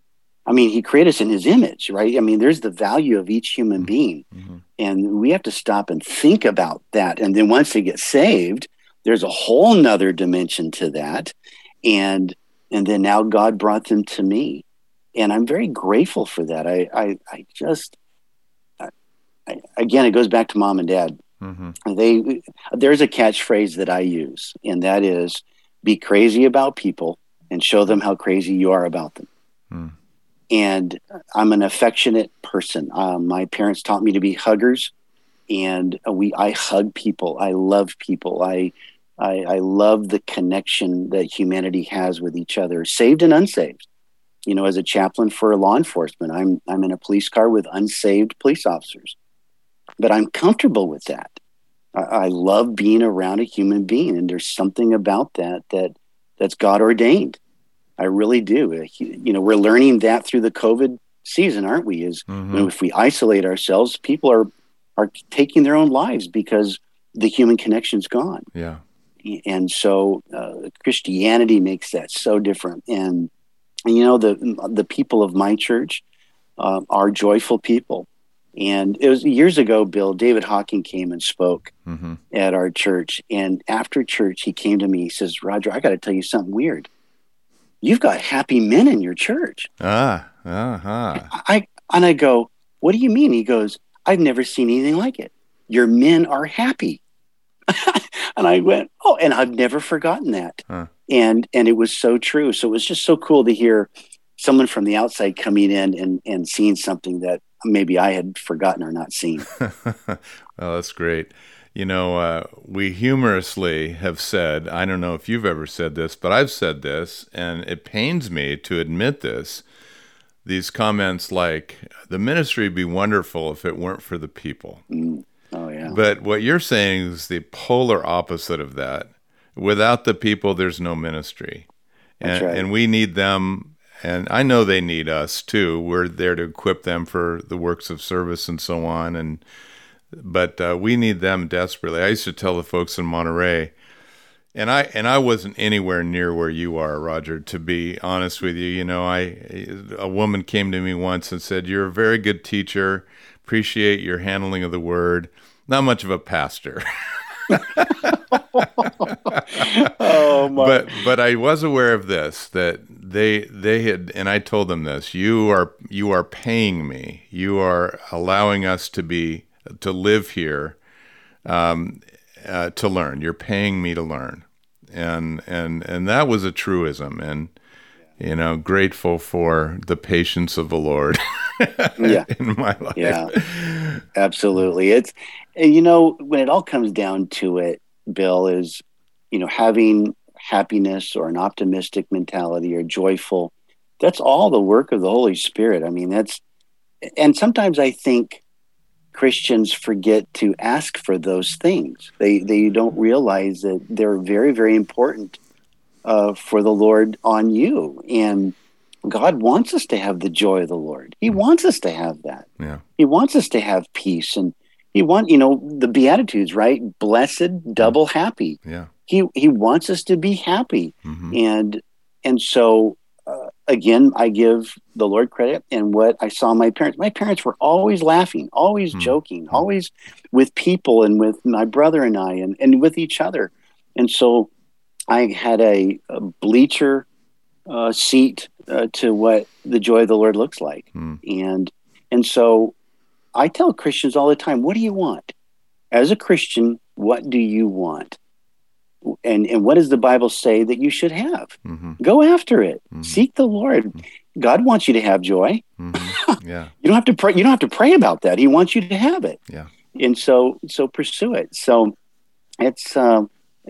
I mean, he created us in his image, right? I mean, there's the value of each human being. Mm-hmm. And we have to stop and think about that. And then once they get saved, there's a whole nother dimension to that. And and then now God brought them to me. And I'm very grateful for that. I I, I just, I, I, again, it goes back to mom and dad. Mm-hmm. They There's a catchphrase that I use, and that is, be crazy about people and show them how crazy you are about them. Mm. And I'm an affectionate person. Um, my parents taught me to be huggers, and we I hug people. I love people. I, I I love the connection that humanity has with each other, saved and unsaved. You know, as a chaplain for law enforcement, I'm I'm in a police car with unsaved police officers, but I'm comfortable with that. I, I love being around a human being, and there's something about that that that's God ordained. I really do. You know, we're learning that through the COVID season, aren't we? Is mm-hmm. you know, if we isolate ourselves, people are are taking their own lives because the human connection's gone. Yeah. And so uh, Christianity makes that so different. And, and you know, the the people of my church uh, are joyful people. And it was years ago, Bill, David Hawking came and spoke mm-hmm. at our church. And after church, he came to me. He says, Roger, I got to tell you something weird. You've got happy men in your church. Ah, uh-huh. I, and I go, what do you mean? He goes, I've never seen anything like it. Your men are happy. And I went, oh, and I've never forgotten that. Huh. And and it was so true. So it was just so cool to hear someone from the outside coming in and, and seeing something that maybe I had forgotten or not seen. Well, that's great. You know, uh, we humorously have said, I don't know if you've ever said this, but I've said this, and it pains me to admit this, these comments like, the ministry would be wonderful if it weren't for the people. Mm. Oh, yeah. But what you're saying is the polar opposite of that. Without the people, there's no ministry. That's and, right. And we need them, and I know they need us too. We're there to equip them for the works of service and so on, and But uh, we need them desperately. I used to tell the folks in Monterey, and I and I wasn't anywhere near where you are, Roger, to be honest with you. You know, I a woman came to me once and said, "You're a very good teacher. Appreciate your handling of the word. Not much of a pastor." Oh my! But but I was aware of this, that they they had, and I told them this: you are you are paying me. You are allowing us to be. to live here, um, uh, to learn. You're paying me to learn. And, and, and that was a truism, and, you know, grateful for the patience of the Lord yeah. in my life. Yeah, absolutely. It's, you know, when it all comes down to it, Bill, is, you know, having happiness or an optimistic mentality or joyful, that's all the work of the Holy Spirit. I mean, that's, and sometimes I think Christians forget to ask for those things. They they don't realize that they're very, very important uh, for the Lord on you. And God wants us to have the joy of the Lord. He wants us to have that. Yeah. He wants us to have peace. And he want, you know, the Beatitudes, right? Blessed, double happy. Yeah. He he wants us to be happy. Mm-hmm. And and so uh, again, I give the Lord credit and what I saw my parents. My parents were always laughing, always mm-hmm. joking, always with people and with my brother and I and, and with each other. And so I had a, a bleacher uh, seat uh, to what the joy of the Lord looks like. Mm. And and so I tell Christians all the time, what do you want? As a Christian, what do you want? And and what does the Bible say that you should have? Mm-hmm. Go after it. Mm-hmm. Seek the Lord. Mm-hmm. God wants you to have joy. Mm-hmm. Yeah. You don't have to pray. You don't have to pray about that. He wants you to have it. Yeah. And so so pursue it. So it's um,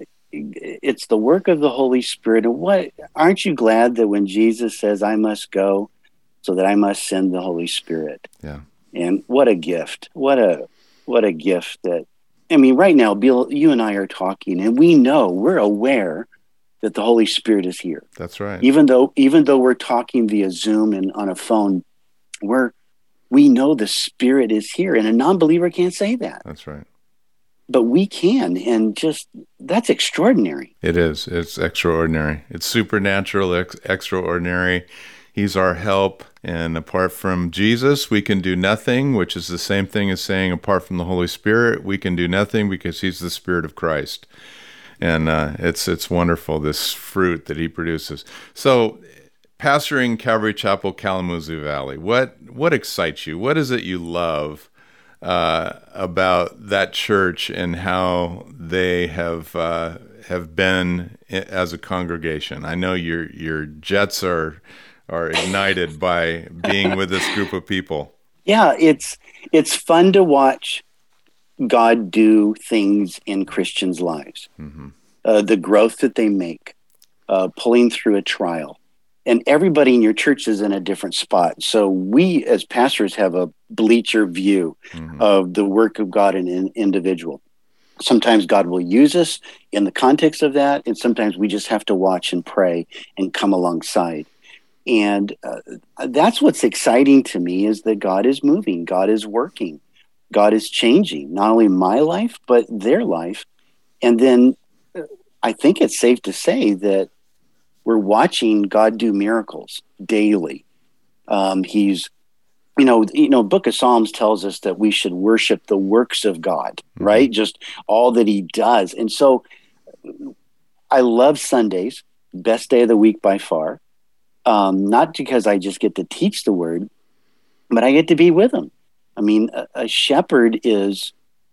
it's the work of the Holy Spirit. And what aren't you glad that when Jesus says, "I must go, so that I must send the Holy Spirit"? Yeah. And what a gift! What a what a gift that. I mean, right now, Bill, you and I are talking, and we know, we're aware that the Holy Spirit is here. That's right. Even though, even though we're talking via Zoom and on a phone, we're we know the Spirit is here, and a non-believer can't say that. That's right. But we can, and just that's extraordinary. It is. It's extraordinary. It's supernatural, ex- extraordinary. He's our help And apart from Jesus, we can do nothing, which is the same thing as saying apart from the Holy Spirit, we can do nothing because he's the Spirit of Christ. And uh, it's it's wonderful, this fruit that he produces. So pastoring Calvary Chapel, Kalamazoo Valley, what what excites you? What is it you love uh, about that church and how they have uh, have been as a congregation? I know your your jets are are ignited by being with this group of people. Yeah, it's it's fun to watch God do things in Christians' lives. Mm-hmm. Uh, the growth that they make, uh, pulling through a trial. And everybody in your church is in a different spot. So we as pastors have a bleacher view mm-hmm. of the work of God in an individual. Sometimes God will use us in the context of that, and sometimes we just have to watch and pray and come alongside. And uh, that's what's exciting to me, is that God is moving, God is working, God is changing not only my life, but their life. And then uh, I think it's safe to say that we're watching God do miracles daily. Um, he's, you know, you know, Book of Psalms tells us that we should worship the works of God, mm-hmm. right? Just all that he does. And so I love Sundays, best day of the week by far. Um, not because I just get to teach the word, but I get to be with them. I mean, a, a shepherd is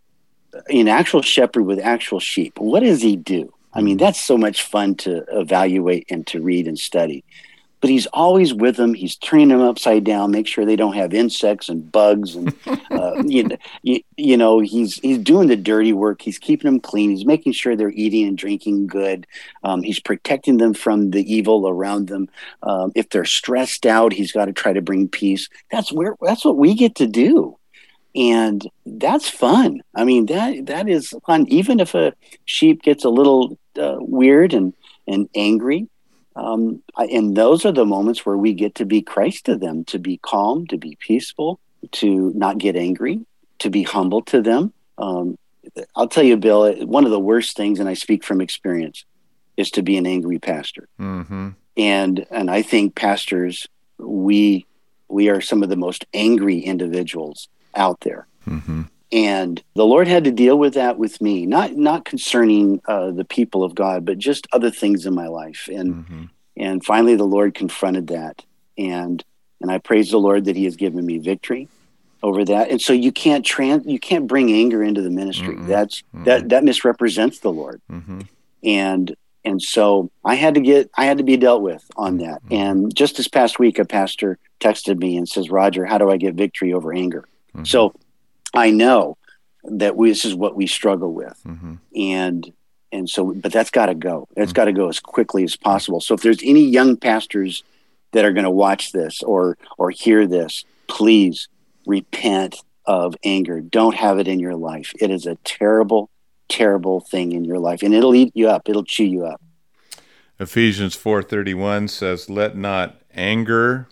an actual shepherd with actual sheep. What does he do? I mean, that's so much fun to evaluate and to read and study. But he's always with them. He's turning them upside down, make sure they don't have insects and bugs. And, uh, you, know, you, you know, he's he's doing the dirty work. He's keeping them clean. He's making sure they're eating and drinking good. Um, he's protecting them from the evil around them. Um, if they're stressed out, he's got to try to bring peace. That's where that's what we get to do. And that's fun. I mean, that that is fun. Even if a sheep gets a little uh, weird and, and angry, um, and those are the moments where we get to be Christ to them, to be calm, to be peaceful, to not get angry, to be humble to them. Um, I'll tell you, Bill, one of the worst things, and I speak from experience, is to be an angry pastor. Mm-hmm. And and I think pastors, we we are some of the most angry individuals out there. Mm-hmm. And the Lord had to deal with that with me, not not concerning uh, the people of God, but just other things in my life. And mm-hmm. and finally, the Lord confronted that, and and I praise the Lord that He has given me victory over that. And so you can't trans you can't bring anger into the ministry. Mm-hmm. That's mm-hmm. that that misrepresents the Lord. Mm-hmm. And and so I had to get I had to be dealt with on that. Mm-hmm. And just this past week, a pastor texted me and says, "Roger, how do I get victory over anger?" Mm-hmm. So I know that we, this is what we struggle with. Mm-hmm. And, and so, but that's got to go. It's mm-hmm. got to go as quickly as possible. So if there's any young pastors that are going to watch this or, or hear this, please repent of anger. Don't have it in your life. It is a terrible, terrible thing in your life, and it'll eat you up. It'll chew you up. Ephesians four thirty-one says, "Let not anger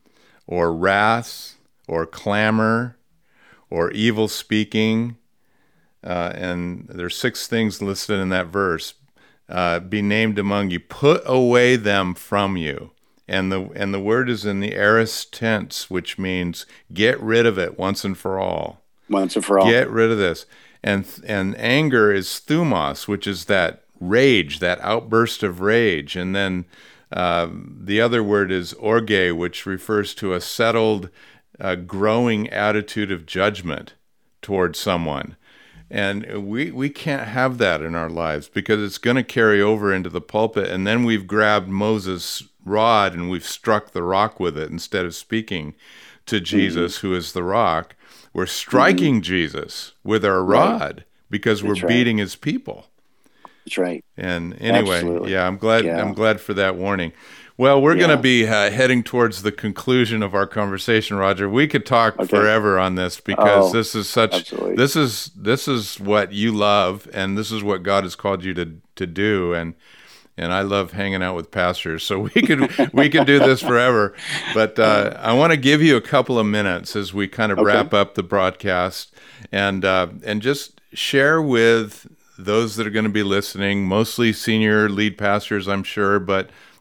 or wrath or clamor or evil speaking," uh, and there's six things listed in that verse, uh, "be named among you. Put away them from you." And the and the word is in the aorist tense, which means get rid of it once and for all. Once and for all. Get rid of this. And and anger is thumos, which is that rage, that outburst of rage. And then uh, the other word is orge, which refers to a settled, a growing attitude of judgment towards someone. And we we can't have that in our lives, because it's going to carry over into the pulpit, and then we've grabbed Moses' rod and we've struck the rock with it instead of speaking to Jesus, mm-hmm. who is the rock. We're striking mm-hmm. Jesus with our rod right. because That's we're right. beating his people. That's right. And anyway, Absolutely. yeah, I'm glad yeah. I'm glad for that warning. Well, we're yeah. going to be uh, heading towards the conclusion of our conversation, Roger. We could talk okay. forever on this, because oh, this is such absolutely. this is this is what you love, and this is what God has called you to to do, and and I love hanging out with pastors. So we could we could do this forever. But uh, I want to give you a couple of minutes as we kind of okay. wrap up the broadcast, and uh, and just share with those that are going to be listening, mostly senior lead pastors, I'm sure, but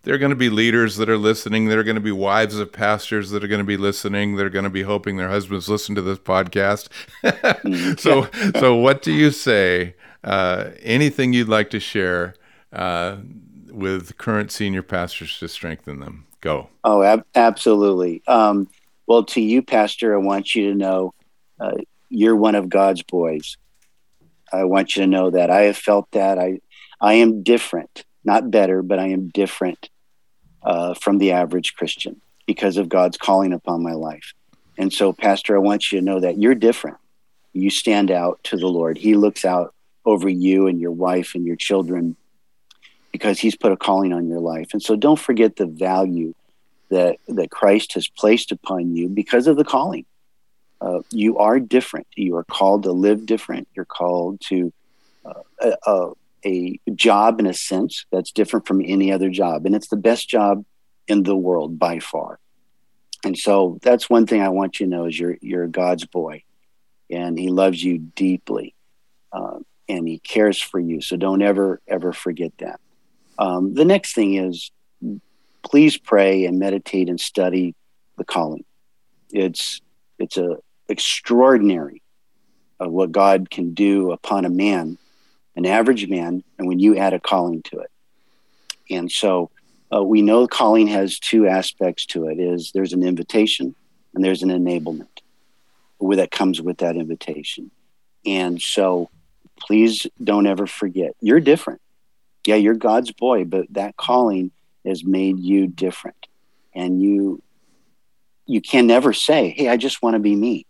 there are going to be leaders that are listening. There are going to be wives of pastors that are going to be listening. They're going to be hoping their husbands listen to this podcast. so, so what do you say? Uh, anything you'd like to share uh, with current senior pastors to strengthen them? Go. Oh, ab- absolutely. Um, well, to you, Pastor, I want you to know uh, you're one of God's boys. I want you to know that. I have felt that. I, I am different, not better, but I am different uh, from the average Christian because of God's calling upon my life. And so, Pastor, I want you to know that you're different. You stand out to the Lord. He looks out over you and your wife and your children because he's put a calling on your life. And so don't forget the value that, that Christ has placed upon you because of the calling. Uh, you are different. You are called to live different. You're called to uh, a, a, a job, in a sense, that's different from any other job. And it's the best job in the world by far. And so that's one thing I want you to know is you're, you're God's boy, and he loves you deeply, uh, and he cares for you. So don't ever, ever forget that. Um, the next thing is, please pray and meditate and study the calling. It's it's a extraordinary of what God can do upon a man, an average man, and when you add a calling to it. And so uh, we know calling has two aspects to it: is there's an invitation and there's an enablement where that comes with that invitation. And so please don't ever forget, you're different. Yeah, you're God's boy, but that calling has made you different. And you you can never say, hey, I just want to be me.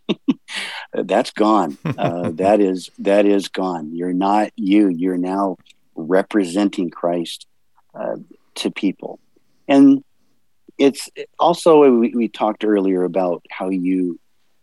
That's gone. Uh, that is that is gone. You're not you. You're now representing Christ uh, to people. And it's also, we, we talked earlier about how you,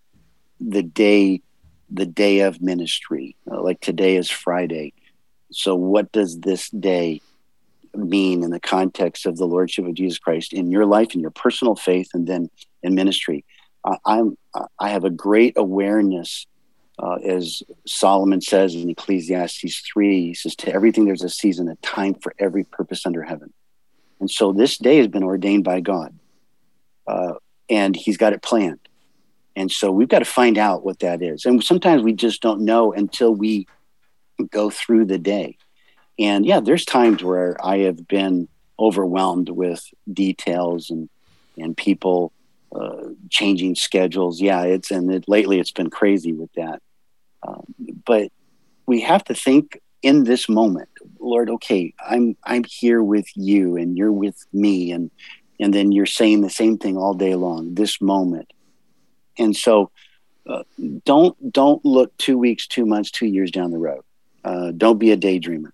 the day, the day of ministry, uh, like today is Friday. So what does this day mean in the context of the Lordship of Jesus Christ in your life, in your personal faith, and then in ministry? Uh, I'm, I have a great awareness, uh, as Solomon says in Ecclesiastes three, he says, to everything there's a season, a time for every purpose under heaven. And so this day has been ordained by God, uh, and he's got it planned. And so we've got to find out what that is. And sometimes we just don't know until we go through the day. And yeah, there's times where I have been overwhelmed with details and, and people uh, changing schedules. Yeah, it's, and it, lately it's been crazy with that. Um, but we have to think in this moment, Lord, okay, I'm, I'm here with you and you're with me. And, and then you're saying the same thing all day long, this moment. And so uh, don't, don't look two weeks, two months, two years down the road. Uh, don't be a daydreamer.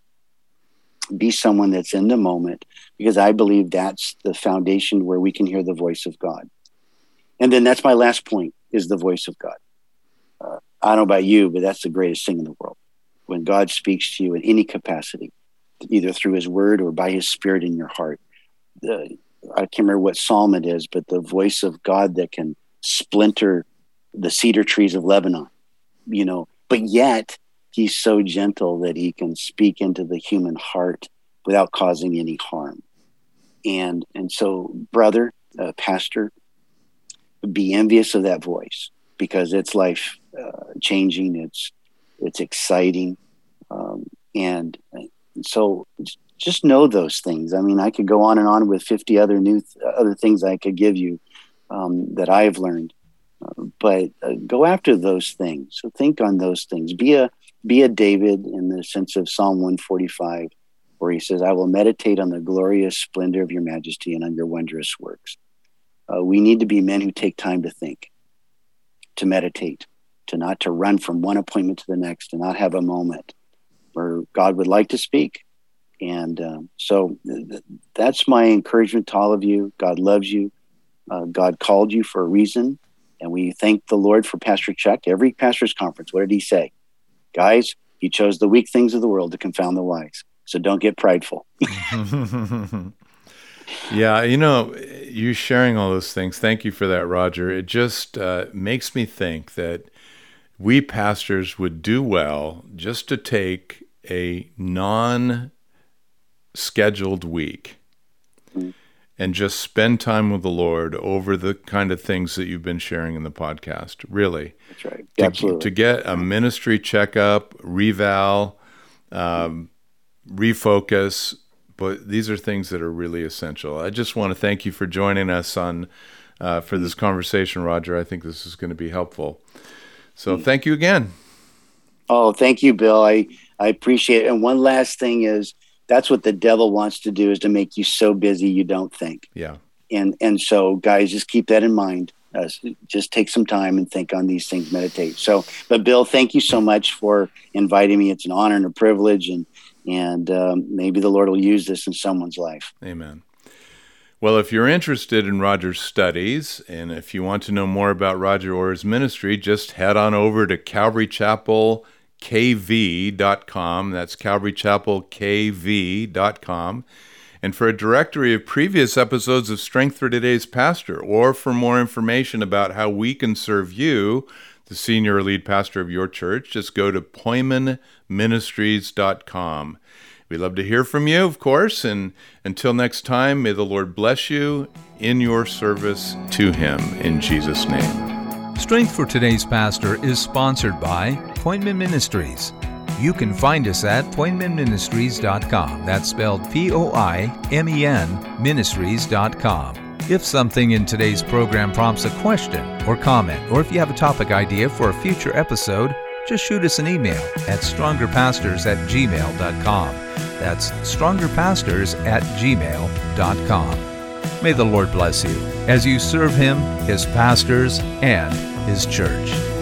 Be someone that's in the moment, because I believe that's the foundation where we can hear the voice of God. And then that's my last point, is the voice of God. Uh, I don't know about you, but that's the greatest thing in the world. When God speaks to you in any capacity, either through his word or by his spirit in your heart. The, I can't remember what psalm it is, but the voice of God that can splinter the cedar trees of Lebanon, you know, but yet he's so gentle that he can speak into the human heart without causing any harm. And and so, brother, uh, pastor, be envious of that voice, because it's life uh, changing. It's it's exciting, um, and, and so just know those things. I mean, I could go on and on with fifty other new th- other things I could give you um, that I've learned, uh, but uh, go after those things. So think on those things. Be a Be a David in the sense of Psalm one forty-five, where he says, I will meditate on the glorious splendor of your majesty and on your wondrous works. Uh, we need to be men who take time to think, to meditate, to not to run from one appointment to the next, and not have a moment where God would like to speak. And um, so th- that's my encouragement to all of you. God loves you. Uh, God called you for a reason. And we thank the Lord for Pastor Chuck. Every pastor's conference, what did he say? Guys, he chose the weak things of the world to confound the wise. So don't get prideful. Yeah, you know, you sharing all those things, thank you for that, Roger. It just uh, makes me think that we pastors would do well just to take a non-scheduled week and just spend time with the Lord over the kind of things that you've been sharing in the podcast. Really. That's right. To, Absolutely. To get a ministry checkup, reval, um, refocus, but these are things that are really essential. I just want to thank you for joining us on uh, for this conversation, Roger. I think this is going to be helpful. So thank you again. Oh, thank you, Bill. I, I appreciate it. And one last thing is, that's what the devil wants to do, is to make you so busy you don't think. Yeah. And and so, guys, just keep that in mind. Uh, just take some time and think on these things, meditate. So, but Bill, thank you so much for inviting me. It's an honor and a privilege, and and um, maybe the Lord will use this in someone's life. Amen. Well, if you're interested in Roger's studies, and if you want to know more about Roger or his ministry, just head on over to Calvary Chapel K V dot com. That's Calvary Chapel K V dot com. And for a directory of previous episodes of Strength for Today's Pastor, or for more information about how we can serve you, the senior or lead pastor of your church, just go to Poiman Ministries dot com. We'd love to hear from you, of course, and until next time, may the Lord bless you in your service to Him, in Jesus' name. Strength for Today's Pastor is sponsored by Poiman Ministries. You can find us at Poiman Ministries dot com. That's spelled P O I M E N Ministries dot com. If something in today's program prompts a question or comment, or if you have a topic idea for a future episode, just shoot us an email at stronger pastors at gmail dot com. That's stronger pastors at gmail dot com. May the Lord bless you as you serve Him, His pastors, and His church.